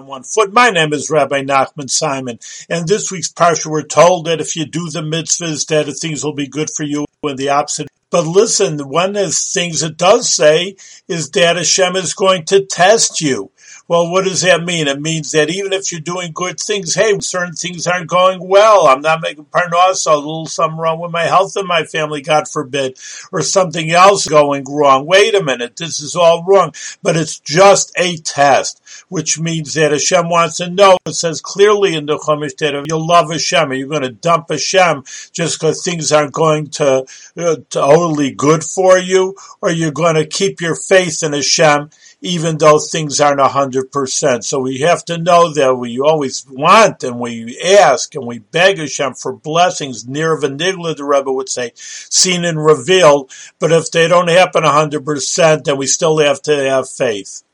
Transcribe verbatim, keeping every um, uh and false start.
one foot. My name is Rabbi Nachman Simon, and this week's parsha we're told that if you do the mitzvahs, that things will be good for you, and the opposite. But listen, one of the things it does say is that Hashem is going to test you. Well, what does that mean? It means that even if you're doing good things, hey, certain things aren't going well. I'm not making parnasa, a little something wrong with my health and my family, God forbid, or something else going wrong. Wait a minute, this is all wrong. But it's just a test, which means that Hashem wants to know. It says clearly in the Chumash that you'll love Hashem. Are you going to dump Hashem just because things aren't going to uh, totally good for you? Or you're going to keep your faith in Hashem even though things aren't one hundred percent. So we have to know that we always want and we ask and we beg Hashem for blessings, near Vanigla, the Rebbe would say, seen and revealed. But if they don't happen one hundred percent, then we still have to have faith.